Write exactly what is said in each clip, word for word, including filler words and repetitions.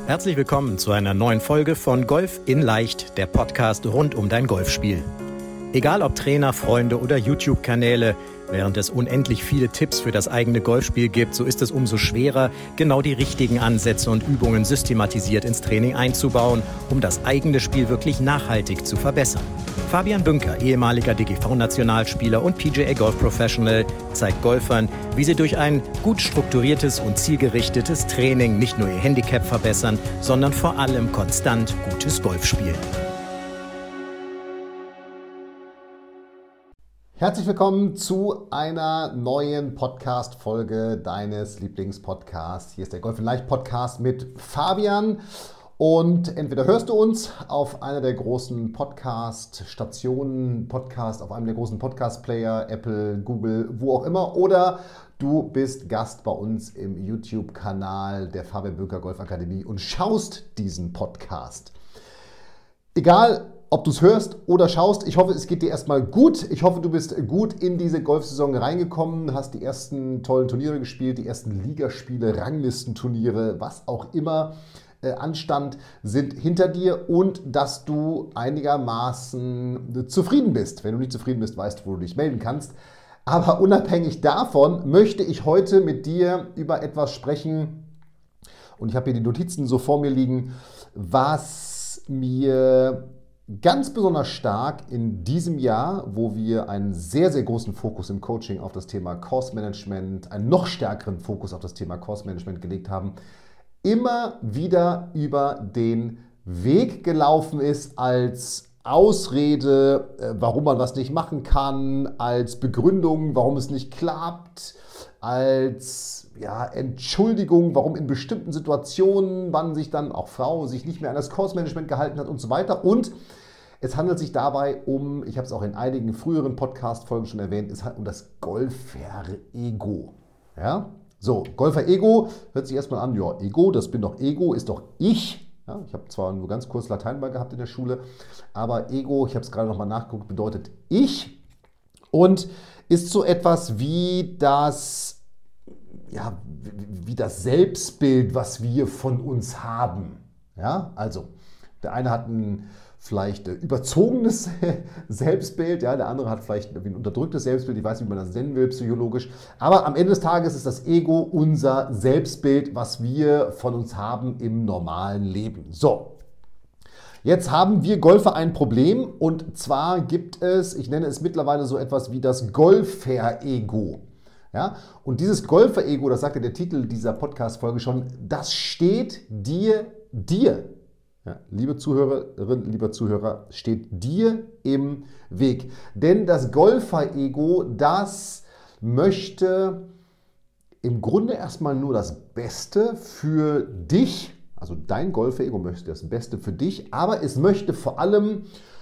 Herzlich willkommen zu einer neuen Folge von Golf in Leicht, der Podcast rund um dein Golfspiel. Egal ob Trainer, Freunde oder YouTube-Kanäle, während es unendlich viele Tipps für das eigene Golfspiel gibt, so ist es umso schwerer, genau die richtigen Ansätze und Übungen systematisiert ins Training einzubauen, um das eigene Spiel wirklich nachhaltig zu verbessern. Fabian Bünker, ehemaliger D G V-Nationalspieler und P G A Golf Professional, zeigt Golfern, wie sie durch ein gut strukturiertes und zielgerichtetes Training nicht nur ihr Handicap verbessern, sondern vor allem konstant gutes Golf spielen. Herzlich willkommen zu einer neuen Podcast-Folge deines Lieblingspodcasts. Hier ist der Golf in Leicht Podcast mit Fabian. Und entweder hörst du uns auf einer der großen Podcast-Stationen, Podcast auf einem der großen Podcast-Player, Apple, Google, wo auch immer, oder du bist Gast bei uns im YouTube-Kanal der Fabian Bünker Golf Akademie und schaust diesen Podcast. Egal, ob du es hörst oder schaust, ich hoffe, es geht dir erstmal gut. Ich hoffe, du bist gut in diese Golfsaison reingekommen, hast die ersten tollen Turniere gespielt, die ersten Ligaspiele, Ranglistenturniere, was auch immer äh, anstand, sind hinter dir und dass du einigermaßen zufrieden bist. Wenn du nicht zufrieden bist, weißt du, wo du dich melden kannst. Aber unabhängig davon möchte ich heute mit dir über etwas sprechen, und ich habe hier die Notizen so vor mir liegen, was mir ganz besonders stark in diesem Jahr, wo wir einen sehr, sehr großen Fokus im Coaching auf das Thema Course Management, einen noch stärkeren Fokus auf das Thema Course Management gelegt haben, immer wieder über den Weg gelaufen ist als Ausrede, warum man was nicht machen kann, als Begründung, warum es nicht klappt, als ja, Entschuldigung, warum in bestimmten Situationen man sich dann, auch Frau, sich nicht mehr an das Course-Management gehalten hat und so weiter. Und es handelt sich dabei um, ich habe es auch in einigen früheren Podcast-Folgen schon erwähnt, es handelt um das Golfer-Ego. Ja? So, Golfer-Ego hört sich erstmal an, ja, Ego, das bin doch Ego, ist doch ich. Ja, ich habe zwar nur ganz kurz Latein mal gehabt in der Schule, aber Ego, ich habe es gerade nochmal nachgeguckt, bedeutet ich und ist so etwas wie das Ja, wie das Selbstbild, was wir von uns haben. Ja, also der eine hat ein vielleicht überzogenes Selbstbild, ja, der andere hat vielleicht ein unterdrücktes Selbstbild, ich weiß nicht, wie man das nennen will, psychologisch. Aber am Ende des Tages ist das Ego unser Selbstbild, was wir von uns haben im normalen Leben. So, jetzt haben wir Golfer ein Problem und zwar gibt es, ich nenne es mittlerweile so etwas wie das Golfer-Ego. Ja, und dieses Golfer-Ego, das sagt ja der Titel dieser Podcast-Folge schon, das steht dir, dir, ja, liebe Zuhörerin, lieber Zuhörer, steht dir im Weg. Denn das Golfer-Ego, das möchte im Grunde erstmal nur das Beste für dich, also dein Golfer-Ego möchte das Beste für dich, aber es möchte vor allem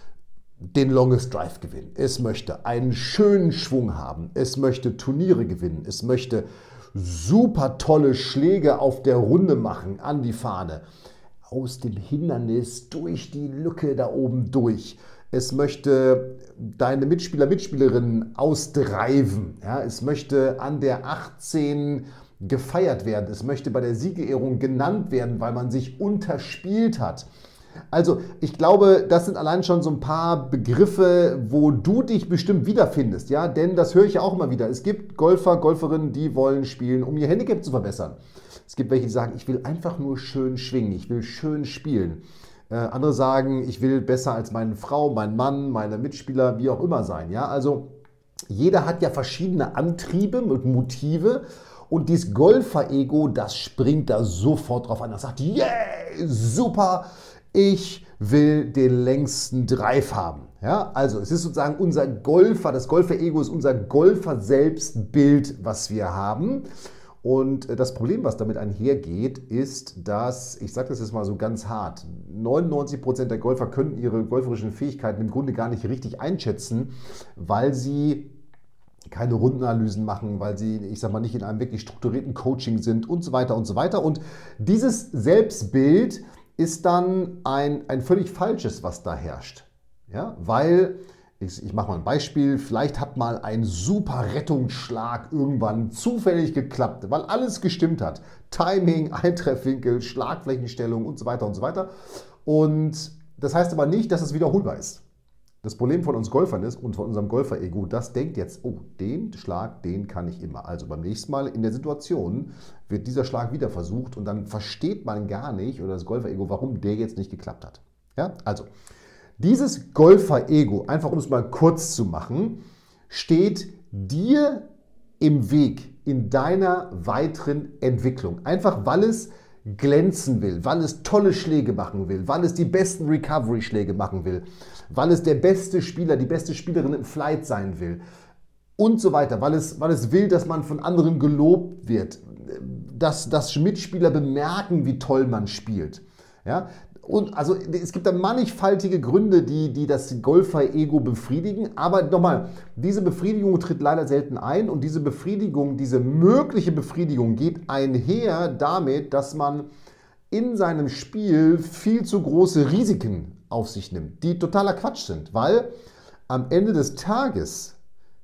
den Longest Drive gewinnen. Es möchte einen schönen Schwung haben. Es möchte Turniere gewinnen. Es möchte super tolle Schläge auf der Runde machen an die Fahne. Aus dem Hindernis durch die Lücke da oben durch. Es möchte deine Mitspieler, Mitspielerinnen ausdreiven. Ja, es möchte an der achtzehn gefeiert werden. Es möchte bei der Siegerehrung genannt werden, weil man sich unterspielt hat. Also ich glaube, das sind allein schon so ein paar Begriffe, wo du dich bestimmt wiederfindest, ja, denn das höre ich ja auch immer wieder. Es gibt Golfer, Golferinnen, die wollen spielen, um ihr Handicap zu verbessern. Es gibt welche, die sagen, ich will einfach nur schön schwingen, ich will schön spielen. Äh, andere sagen, ich will besser als meine Frau, mein Mann, meine Mitspieler, wie auch immer sein, ja. Also jeder hat ja verschiedene Antriebe und Motive. Und dieses Golfer-Ego, das springt da sofort drauf an. Das sagt, yeah, super, ich will den längsten Drive haben. Ja, also es ist sozusagen unser Golfer, das Golfer-Ego ist unser Golfer-Selbstbild, was wir haben. Und das Problem, was damit einhergeht, ist, dass, ich sage das jetzt mal so ganz hart, neunundneunzig Prozent der Golfer können ihre golferischen Fähigkeiten im Grunde gar nicht richtig einschätzen, weil sie keine Rundenanalysen machen, weil sie, ich sag mal, nicht in einem wirklich strukturierten Coaching sind und so weiter und so weiter. Und dieses Selbstbild ist dann ein, ein völlig falsches, was da herrscht. Ja, weil Ich, ich mache mal ein Beispiel. Vielleicht hat mal ein super Rettungsschlag irgendwann zufällig geklappt, weil alles gestimmt hat. Timing, Eintreffwinkel, Schlagflächenstellung und so weiter und so weiter. Und das heißt aber nicht, dass es wiederholbar ist. Das Problem von uns Golfern ist und von unserem Golfer-Ego, das denkt jetzt, oh, den Schlag, den kann ich immer. Also beim nächsten Mal in der Situation wird dieser Schlag wieder versucht und dann versteht man gar nicht, oder das Golfer-Ego, warum der jetzt nicht geklappt hat. Ja, also dieses Golfer-Ego, einfach um es mal kurz zu machen, steht dir im Weg in deiner weiteren Entwicklung. Einfach weil es glänzen will, weil es tolle Schläge machen will, weil es die besten Recovery-Schläge machen will, weil es der beste Spieler, die beste Spielerin im Flight sein will und so weiter, weil es, weil es will, dass man von anderen gelobt wird, dass, dass Mitspieler bemerken, wie toll man spielt. Ja? Und also es gibt da mannigfaltige Gründe, die, die das Golfer-Ego befriedigen, aber nochmal, diese Befriedigung tritt leider selten ein und diese Befriedigung, diese mögliche Befriedigung geht einher damit, dass man in seinem Spiel viel zu große Risiken auf sich nimmt, die totaler Quatsch sind, weil am Ende des Tages,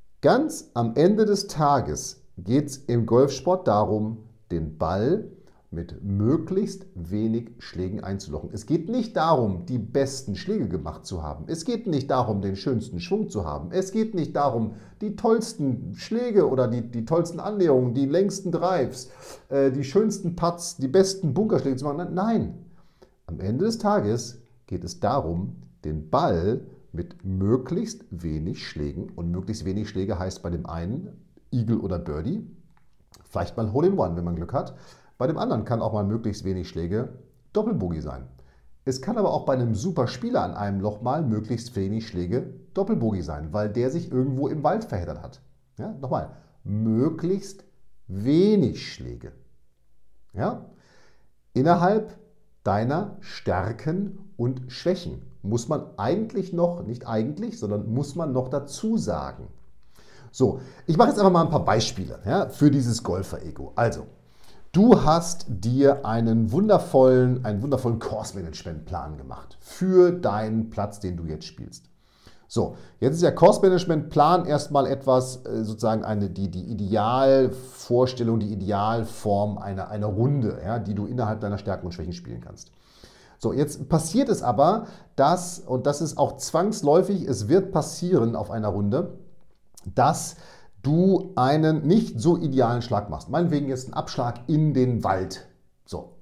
ganz am Ende des Tages geht es im Golfsport darum, den Ball mit möglichst wenig Schlägen einzulochen. Es geht nicht darum, die besten Schläge gemacht zu haben. Es geht nicht darum, den schönsten Schwung zu haben. Es geht nicht darum, die tollsten Schläge oder die, die tollsten Annäherungen, die längsten Drives, äh, die schönsten Putts, die besten Bunkerschläge zu machen. Nein, am Ende des Tages geht es darum, den Ball mit möglichst wenig Schlägen, und möglichst wenig Schläge heißt bei dem einen Eagle oder Birdie, vielleicht mal Hole in One, wenn man Glück hat. Bei dem anderen kann auch mal möglichst wenig Schläge Doppelbogey sein. Es kann aber auch bei einem super Spieler an einem Loch mal möglichst wenig Schläge Doppelbogey sein, weil der sich irgendwo im Wald verheddert hat. Ja, nochmal, möglichst wenig Schläge. Ja? Innerhalb deiner Stärken und Schwächen muss man eigentlich noch, nicht eigentlich, sondern muss man noch dazu sagen. So, ich mache jetzt einfach mal ein paar Beispiele, ja, für dieses Golfer-Ego. Also, du hast dir einen wundervollen, einen wundervollen Course-Management-Plan gemacht für deinen Platz, den du jetzt spielst. So, jetzt ist der Course-Management-Plan erstmal etwas, sozusagen eine, die, die Idealvorstellung, die Idealform einer, einer Runde, ja, die du innerhalb deiner Stärken und Schwächen spielen kannst. So, jetzt passiert es aber, dass, und das ist auch zwangsläufig, es wird passieren auf einer Runde, dass du einen nicht so idealen Schlag machst. Meinetwegen jetzt einen Abschlag in den Wald. So.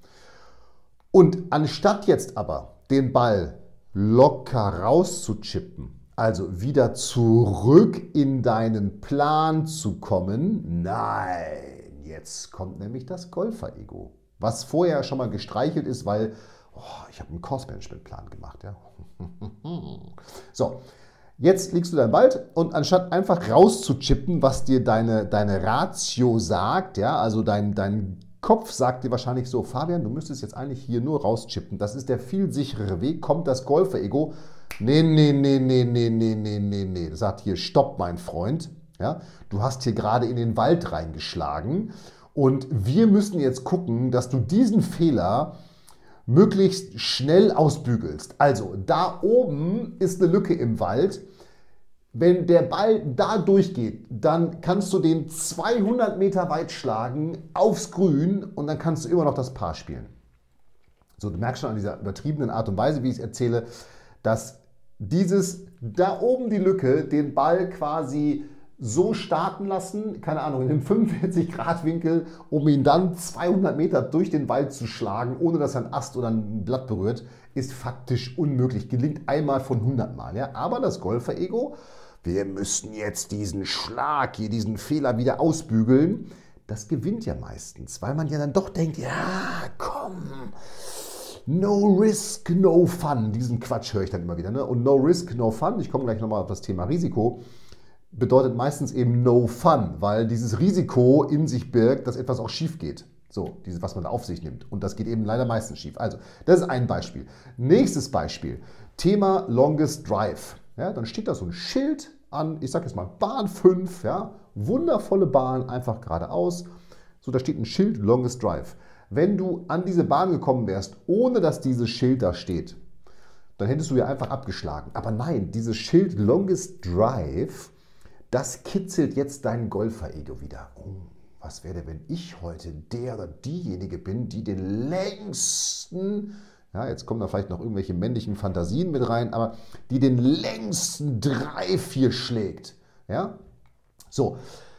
Und anstatt jetzt aber den Ball locker rauszuchippen, also wieder zurück in deinen Plan zu kommen, nein, jetzt kommt nämlich das Golfer-Ego, was vorher schon mal gestreichelt ist, weil oh, ich habe einen Course-Management-Plan gemacht. Ja. So. Jetzt liegst du da im Wald und anstatt einfach rauszuchippen, was dir deine, deine Ratio sagt, ja, also dein, dein Kopf sagt dir wahrscheinlich so, Fabian, du müsstest jetzt eigentlich hier nur rauschippen, das ist der viel sicherere Weg, kommt das Golfer-Ego, nee, nee, nee, nee, nee, nee, nee, nee, nee, das sagt hier, stopp, mein Freund, ja, du hast hier gerade in den Wald reingeschlagen und wir müssen jetzt gucken, dass du diesen Fehler möglichst schnell ausbügelst. Also da oben ist eine Lücke im Wald. Wenn der Ball da durchgeht, dann kannst du den zweihundert Meter weit schlagen aufs Grün und dann kannst du immer noch das Paar spielen. So, du merkst schon an dieser übertriebenen Art und Weise, wie ich es erzähle, dass dieses da oben die Lücke den Ball quasi so starten lassen, keine Ahnung, in einem fünfundvierzig Grad Winkel, um ihn dann zweihundert Meter durch den Wald zu schlagen, ohne dass er ein Ast oder ein Blatt berührt, ist faktisch unmöglich. Gelingt einmal von hundert Mal. Ja? Aber das Golfer-Ego, wir müssen jetzt diesen Schlag hier, diesen Fehler wieder ausbügeln, das gewinnt ja meistens, weil man ja dann doch denkt, ja, komm, no risk, no fun. Diesen Quatsch höre ich dann immer wieder. Ne? Und no risk, no fun, ich komme gleich nochmal auf das Thema Risiko, bedeutet meistens eben no fun, weil dieses Risiko in sich birgt, dass etwas auch schief geht. So, dieses, was man da auf sich nimmt. Und das geht eben leider meistens schief. Also, das ist ein Beispiel. Nächstes Beispiel, Thema Longest Drive. Ja, dann steht da so ein Schild an, ich sage jetzt mal Bahn fünf, ja, wundervolle Bahn, einfach geradeaus. So, da steht ein Schild Longest Drive. Wenn du an diese Bahn gekommen wärst, ohne dass dieses Schild da steht, dann hättest du ja einfach abgeschlagen. Aber nein, dieses Schild Longest Drive, das kitzelt jetzt dein Golfer-Ego wieder. Oh, was wäre, wenn ich heute der oder diejenige bin, die den längsten, ja, jetzt kommen da vielleicht noch irgendwelche männlichen Fantasien mit rein, aber die den längsten Drive hier schlägt. Ja, so.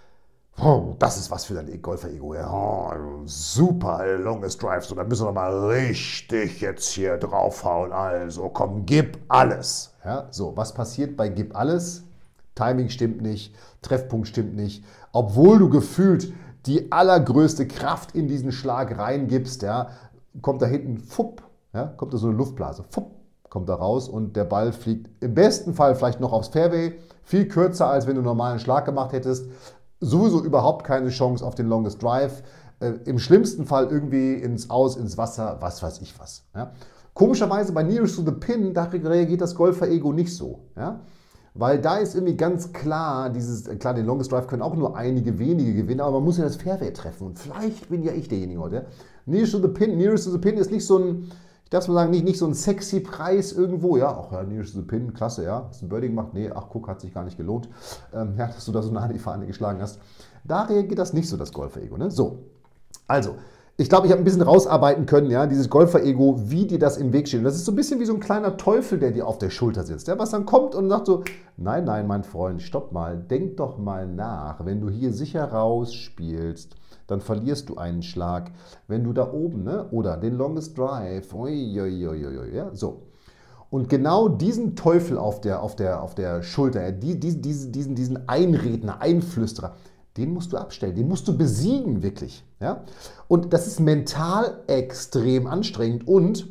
Oh, das ist was für dein Golfer-Ego. Ja, oh, super, longest drive. So, da müssen wir mal richtig jetzt hier draufhauen. Also komm, gib alles. Ja, so, was passiert bei gib alles? Timing stimmt nicht, Treffpunkt stimmt nicht. Obwohl du gefühlt die allergrößte Kraft in diesen Schlag reingibst, ja, kommt da hinten, fupp, ja, kommt da so eine Luftblase, fupp, kommt da raus und der Ball fliegt im besten Fall vielleicht noch aufs Fairway, viel kürzer, als wenn du einen normalen Schlag gemacht hättest. Sowieso überhaupt keine Chance auf den Longest Drive. Äh, Im schlimmsten Fall irgendwie ins Aus, ins Wasser, was weiß ich was. Ja. Komischerweise bei Nearest to the Pin, da reagiert das Golfer-Ego nicht so. Ja. Weil da ist irgendwie ganz klar, dieses, klar, den Longest Drive können auch nur einige wenige gewinnen, aber man muss ja das Fairway treffen. Und vielleicht bin ja ich derjenige heute. Ja. Nearest to the Pin, Nearest to the Pin ist nicht so ein, ich darf mal sagen, nicht, nicht so ein sexy Preis irgendwo, ja, ach ja, Nearest to the Pin, klasse, ja, hast du ein Birdie gemacht? Nee, ach guck, hat sich gar nicht gelohnt, ähm, ja, dass du da so nah an die Fahne geschlagen hast. Da reagiert das nicht so, das Golfer-Ego, ne? So, also, ich glaube, ich habe ein bisschen rausarbeiten können, ja, dieses Golfer-Ego, wie dir das im Weg steht. Und das ist so ein bisschen wie so ein kleiner Teufel, der dir auf der Schulter sitzt, ja, was dann kommt und sagt so, nein, nein, mein Freund, stopp mal, denk doch mal nach, wenn du hier sicher rausspielst, dann verlierst du einen Schlag. Wenn du da oben, ne, oder den Longest Drive, ui, ui, ui, ui, ja, so. Und genau diesen Teufel auf der, auf der, auf der Schulter, ja, die, die, diesen, diesen, diesen Einredner, Einflüsterer, den musst du abstellen, den musst du besiegen, wirklich. Ja? Und das ist mental extrem anstrengend und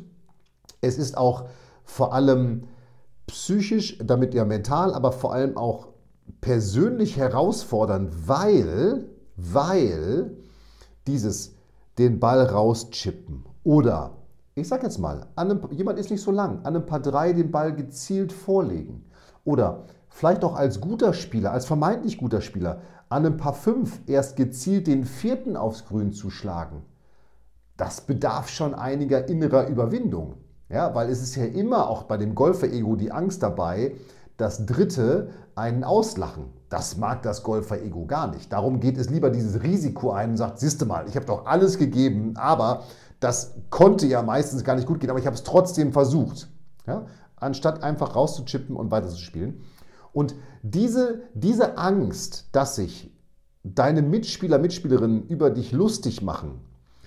es ist auch vor allem psychisch, damit ja mental, aber vor allem auch persönlich herausfordernd, weil, weil dieses den Ball rauschippen oder, ich sag jetzt mal, an einem, jemand ist nicht so lang, an einem Paar drei den Ball gezielt vorlegen oder vielleicht auch als guter Spieler, als vermeintlich guter Spieler, an einem Paar fünf erst gezielt den vierten aufs Grün zu schlagen. Das bedarf schon einiger innerer Überwindung. Ja, weil es ist ja immer auch bei dem Golfer-Ego die Angst dabei, dass Dritte einen auslachen. Das mag das Golfer-Ego gar nicht. Darum geht es lieber dieses Risiko ein und sagt, siehste mal, ich habe doch alles gegeben, aber das konnte ja meistens gar nicht gut gehen, aber ich habe es trotzdem versucht. Ja? Anstatt einfach rauszuchippen und weiterzuspielen. Und diese, diese Angst, dass sich deine Mitspieler, Mitspielerinnen über dich lustig machen,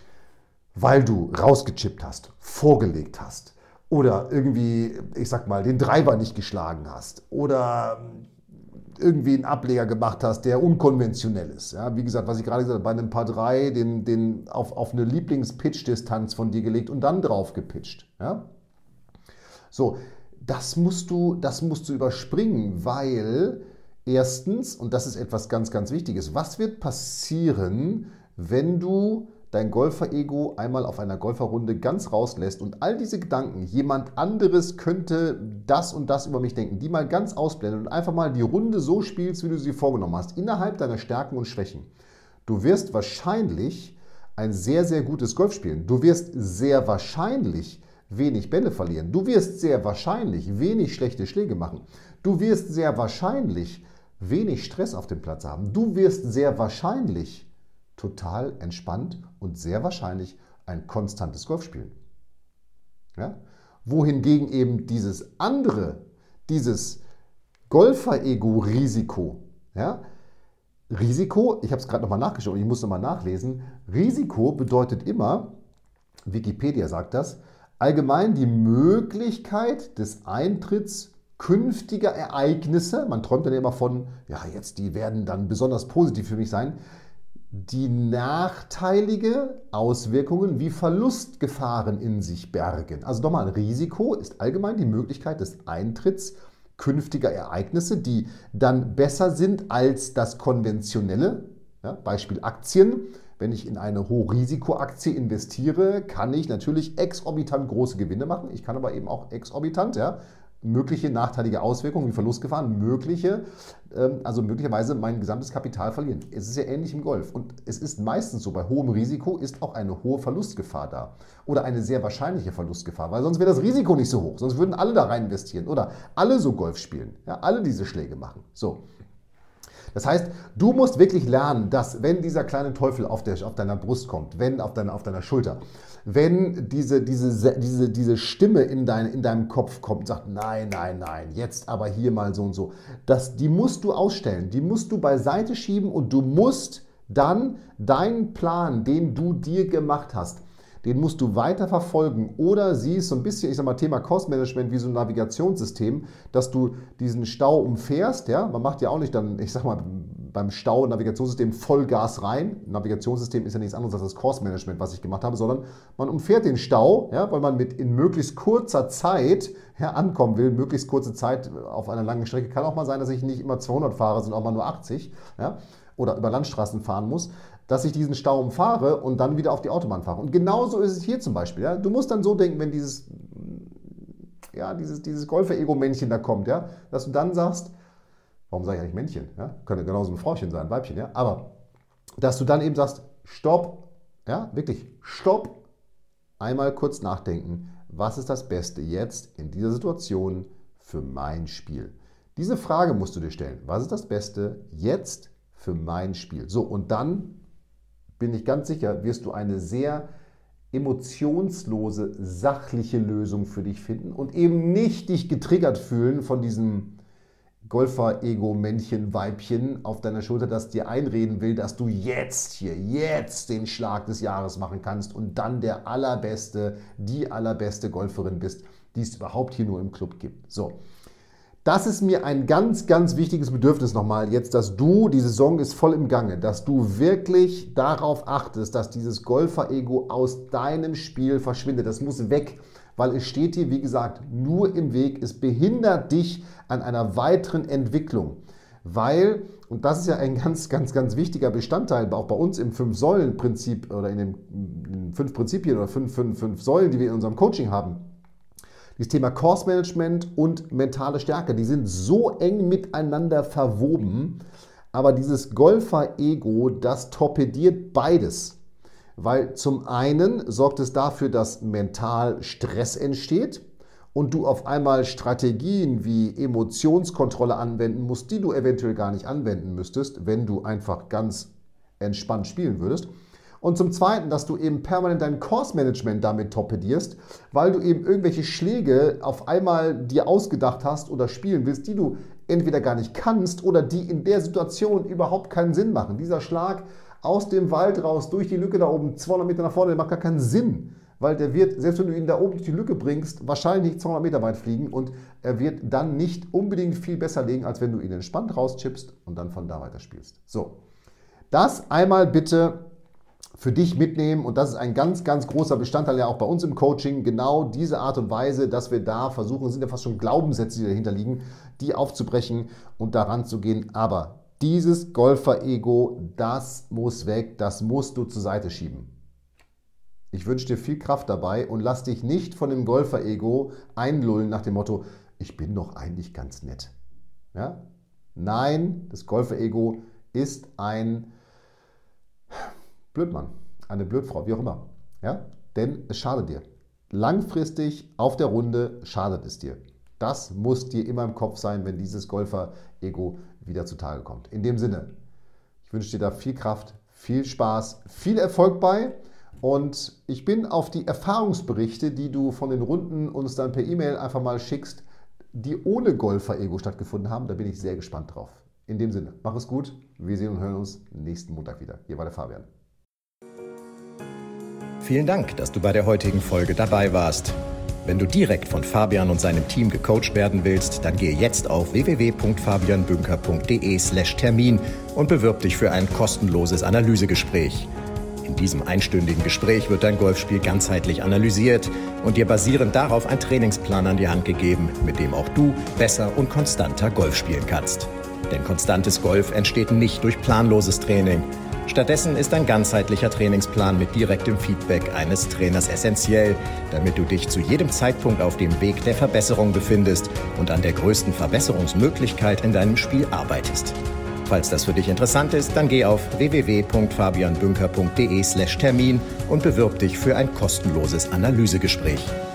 weil du rausgechippt hast, vorgelegt hast oder irgendwie, ich sag mal, den Driver nicht geschlagen hast oder irgendwie einen Ableger gemacht hast, der unkonventionell ist. Ja, wie gesagt, was ich gerade gesagt habe, bei einem Paar drei den, den auf, auf eine Lieblings-Pitch-Distanz von dir gelegt und dann drauf gepitcht. Ja? So, das musst du, das musst du überspringen, weil erstens, und das ist etwas ganz, ganz Wichtiges, was wird passieren, wenn du dein Golfer-Ego einmal auf einer Golferrunde ganz rauslässt und all diese Gedanken, jemand anderes könnte das und das über mich denken, die mal ganz ausblenden und einfach mal die Runde so spielst, wie du sie vorgenommen hast, innerhalb deiner Stärken und Schwächen. Du wirst wahrscheinlich ein sehr, sehr gutes Golf spielen. Du wirst sehr wahrscheinlich wenig Bälle verlieren. Du wirst sehr wahrscheinlich wenig schlechte Schläge machen. Du wirst sehr wahrscheinlich wenig Stress auf dem Platz haben. Du wirst sehr wahrscheinlich total entspannt und sehr wahrscheinlich ein konstantes Golf spielen. Ja? Wohingegen eben dieses andere, dieses Golfer-Ego-Risiko, ja? Risiko, ich habe es gerade nochmal nachgeschaut und ich muss nochmal nachlesen, Risiko bedeutet immer, Wikipedia sagt das, allgemein die Möglichkeit des Eintritts künftiger Ereignisse, man träumt dann immer von, ja jetzt, die werden dann besonders positiv für mich sein, die nachteilige Auswirkungen wie Verlustgefahren in sich bergen. Also nochmal, ein Risiko ist allgemein die Möglichkeit des Eintritts künftiger Ereignisse, die dann besser sind als das konventionelle. Ja, Beispiel Aktien. Wenn ich in eine Hochrisikoaktie investiere, kann ich natürlich exorbitant große Gewinne machen. Ich kann aber eben auch exorbitant, ja, mögliche nachteilige Auswirkungen wie Verlustgefahren, mögliche, ähm, also möglicherweise mein gesamtes Kapital verlieren. Es ist ja ähnlich im Golf und es ist meistens so, bei hohem Risiko ist auch eine hohe Verlustgefahr da oder eine sehr wahrscheinliche Verlustgefahr, weil sonst wäre das Risiko nicht so hoch, sonst würden alle da rein investieren oder alle so Golf spielen, ja, alle diese Schläge machen. So. Das heißt, du musst wirklich lernen, dass wenn dieser kleine Teufel auf, der, auf deiner Brust kommt, wenn auf deiner, auf deiner Schulter, wenn diese, diese, diese, diese Stimme in, dein, in deinem Kopf kommt und sagt, nein, nein, nein, jetzt aber hier mal so und so, das, die musst du ausstellen, die musst du beiseite schieben und du musst dann deinen Plan, den du dir gemacht hast, den musst du weiter verfolgen oder siehst so ein bisschen, ich sag mal, Thema Cost Management wie so ein Navigationssystem, dass du diesen Stau umfährst, ja, man macht ja auch nicht dann, ich sag mal, beim Stau Navigationssystem Vollgas rein. Navigationssystem ist ja nichts anderes als das Cost Management, was ich gemacht habe, sondern man umfährt den Stau, ja, weil man mit in möglichst kurzer Zeit ja, ankommen will, möglichst kurze Zeit auf einer langen Strecke. Kann auch mal sein, dass ich nicht immer zweihundert fahre, sondern auch mal nur achtzig, ja, oder über Landstraßen fahren muss, dass ich diesen Stau umfahre und dann wieder auf die Autobahn fahre. Und genauso ist es hier zum Beispiel. Ja? Du musst dann so denken, wenn dieses, ja, dieses, dieses Golfer-Ego-Männchen da kommt, ja? Dass du dann sagst, warum sage ich eigentlich Männchen? Ja? Könnte genauso ein Frauchen sein, ein Weibchen. Ja? Aber dass du dann eben sagst, stopp, ja, wirklich, stopp, einmal kurz nachdenken, was ist das Beste jetzt in dieser Situation für mein Spiel? Diese Frage musst du dir stellen. Was ist das Beste jetzt für mein Spiel? So, und dann bin ich ganz sicher, wirst du eine sehr emotionslose, sachliche Lösung für dich finden und eben nicht dich getriggert fühlen von diesem Golfer-Ego-Männchen, Weibchen auf deiner Schulter, das dir einreden will, dass du jetzt hier, jetzt den Schlag des Jahres machen kannst und dann der allerbeste, die allerbeste Golferin bist, die es überhaupt hier nur im Club gibt. So. Das ist mir ein ganz, ganz wichtiges Bedürfnis nochmal jetzt, dass du, die Saison ist voll im Gange, dass du wirklich darauf achtest, dass dieses Golfer-Ego aus deinem Spiel verschwindet. Das muss weg, weil es steht dir, wie gesagt, nur im Weg. Es behindert dich an einer weiteren Entwicklung, weil, und das ist ja ein ganz, ganz, ganz wichtiger Bestandteil, auch bei uns im Fünf-Säulen-Prinzip oder in den, in den fünf Prinzipien oder fünf, fünf, fünf Säulen, die wir in unserem Coaching haben, das Thema Course Management und mentale Stärke, die sind so eng miteinander verwoben, aber dieses Golfer-Ego, das torpediert beides. Weil zum einen sorgt es dafür, dass mental Stress entsteht und du auf einmal Strategien wie Emotionskontrolle anwenden musst, die du eventuell gar nicht anwenden müsstest, wenn du einfach ganz entspannt spielen würdest. Und zum Zweiten, dass du eben permanent dein Course-Management damit torpedierst, weil du eben irgendwelche Schläge auf einmal dir ausgedacht hast oder spielen willst, die du entweder gar nicht kannst oder die in der Situation überhaupt keinen Sinn machen. Dieser Schlag aus dem Wald raus, durch die Lücke da oben, zweihundert Meter nach vorne, der macht gar keinen Sinn. Weil der wird, selbst wenn du ihn da oben durch die Lücke bringst, wahrscheinlich nicht zweihundert Meter weit fliegen und er wird dann nicht unbedingt viel besser legen, als wenn du ihn entspannt rauschippst und dann von da weiter spielst. So, das einmal bitte für dich mitnehmen und das ist ein ganz, ganz großer Bestandteil ja auch bei uns im Coaching, genau diese Art und Weise, dass wir da versuchen, es sind ja fast schon Glaubenssätze, die dahinter liegen, die aufzubrechen und daran zu gehen, aber dieses Golfer-Ego, das muss weg, das musst du zur Seite schieben. Ich wünsche dir viel Kraft dabei und lass dich nicht von dem Golfer-Ego einlullen nach dem Motto, ich bin doch eigentlich ganz nett. Ja? Nein, das Golfer-Ego ist ein Blödmann, eine Blödfrau, wie auch immer. Ja? Denn es schadet dir. Langfristig auf der Runde schadet es dir. Das muss dir immer im Kopf sein, wenn dieses Golfer-Ego wieder zutage kommt. In dem Sinne, ich wünsche dir da viel Kraft, viel Spaß, viel Erfolg bei und ich bin auf die Erfahrungsberichte, die du von den Runden uns dann per E-Mail einfach mal schickst, die ohne Golfer-Ego stattgefunden haben, da bin ich sehr gespannt drauf. In dem Sinne, mach es gut, wir sehen und hören uns nächsten Montag wieder. Hier war der Fabian. Vielen Dank, dass du bei der heutigen Folge dabei warst. Wenn du direkt von Fabian und seinem Team gecoacht werden willst, dann gehe jetzt auf w w w punkt fabian bünker punkt d e slash Termin und bewirb dich für ein kostenloses Analysegespräch. In diesem einstündigen Gespräch wird dein Golfspiel ganzheitlich analysiert und dir basierend darauf ein Trainingsplan an die Hand gegeben, mit dem auch du besser und konstanter Golf spielen kannst. Denn konstantes Golf entsteht nicht durch planloses Training. Stattdessen ist ein ganzheitlicher Trainingsplan mit direktem Feedback eines Trainers essentiell, damit du dich zu jedem Zeitpunkt auf dem Weg der Verbesserung befindest und an der größten Verbesserungsmöglichkeit in deinem Spiel arbeitest. Falls das für dich interessant ist, dann geh auf w w w punkt fabian bünker punkt d e slash Termin und bewirb dich für ein kostenloses Analysegespräch.